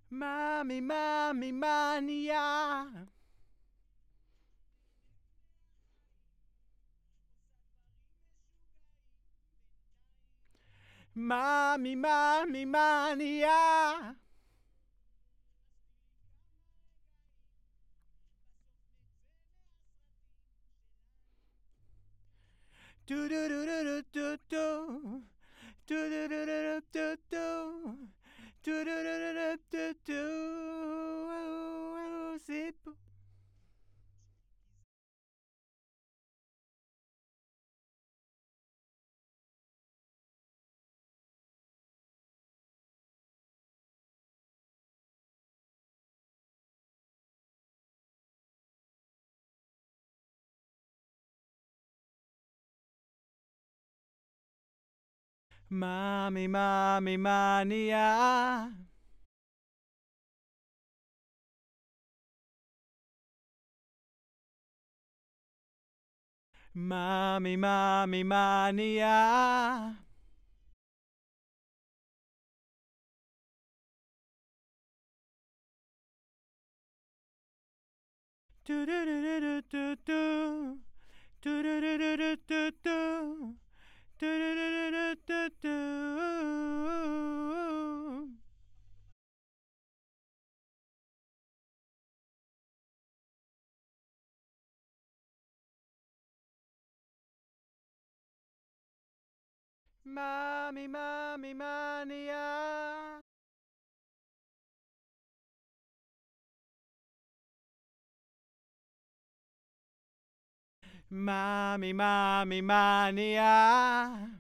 Mommy, mommy, mania. Mommy, mommy, mania. Do do do do do do do do do do do do do do do do do zip. Mommy, mommy, mania. Mommy, mommy, mania. Do do do do do do do do do do do do do do do do do. Mommy, mommy, mania. Mommy, mommy, mania.